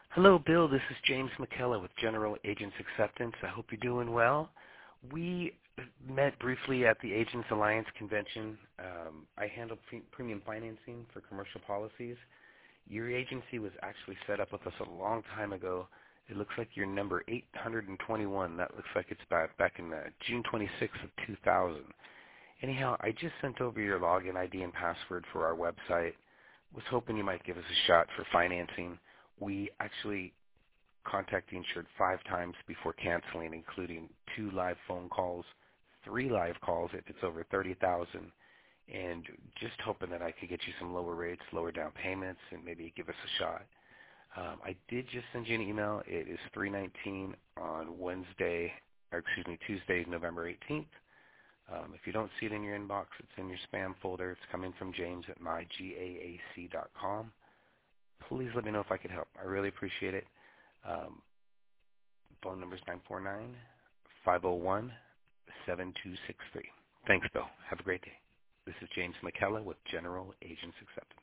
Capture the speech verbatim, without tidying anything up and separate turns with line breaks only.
Hello, Bill. This is James McKellar with General Agents Acceptance. I hope you're doing well. We met briefly at the Agents Alliance convention. Um, I handle pre- premium financing for commercial policies. Your agency was actually set up with us a long time ago. It looks like you're number eight hundred twenty-one. That looks like it's back, back in uh, June twenty-sixth of two thousand. Anyhow, I just sent over your login I D and password for our website. Was hoping you might give us a shot for financing. We actually contact the insured five times before canceling, including two live phone calls, three live calls if it's over thirty thousand, and just hoping that I could get you some lower rates, lower down payments, and maybe give us a shot. Um, I did just send you an email. It is three nineteen on Wednesday, or excuse me, Tuesday, November eighteenth. Um, if you don't see it in your inbox, it's in your spam folder. It's coming from James at my gaac dot com. Please let me know if I could help. I really appreciate it. Um, phone number is nine four nine, five oh one, seven two six three. Thanks, Bill. Have a great day. This is James McKellar with General Agents Acceptance.